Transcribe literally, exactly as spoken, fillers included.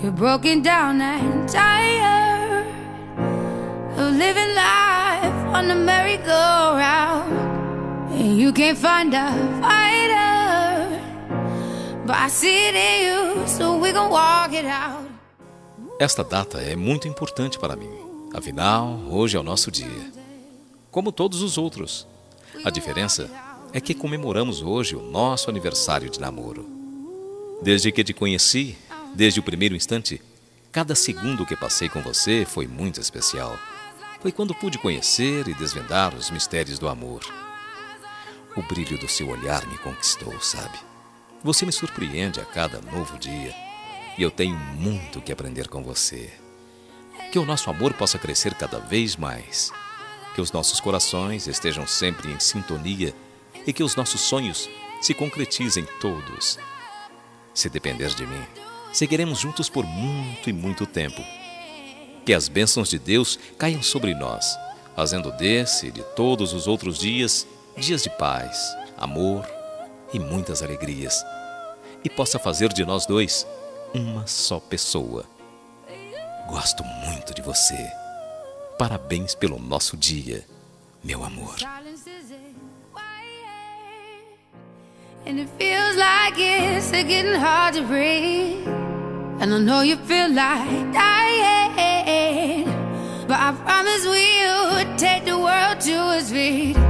You're broken down and tired of living life on the merry-go-round, and you can't find a fighter, but I see it in you, so we gon' walk it out. Esta data é muito importante para mim. Afinal, hoje é o nosso dia, como todos os outros. A diferença é que comemoramos hoje o nosso aniversário de namoro. Desde que te conheci, desde o primeiro instante, cada segundo que passei com você foi muito especial. Foi quando pude conhecer e desvendar os mistérios do amor. O brilho do seu olhar me conquistou, sabe? Você me surpreende a cada novo dia e eu tenho muito que aprender com você. Que o nosso amor possa crescer cada vez mais. Que os nossos corações estejam sempre em sintonia e que os nossos sonhos se concretizem todos. Se depender de mim, seguiremos juntos por muito e muito tempo. Que as bênçãos de Deus caiam sobre nós, fazendo desse e de todos os outros dias, dias de paz, amor e muitas alegrias. E possa fazer de nós dois uma só pessoa. Gosto muito de você. Parabéns pelo nosso dia, meu amor. And it feels like it's getting hard to breathe, and I know you feel like dying, but I promise we'll take the world to its feet.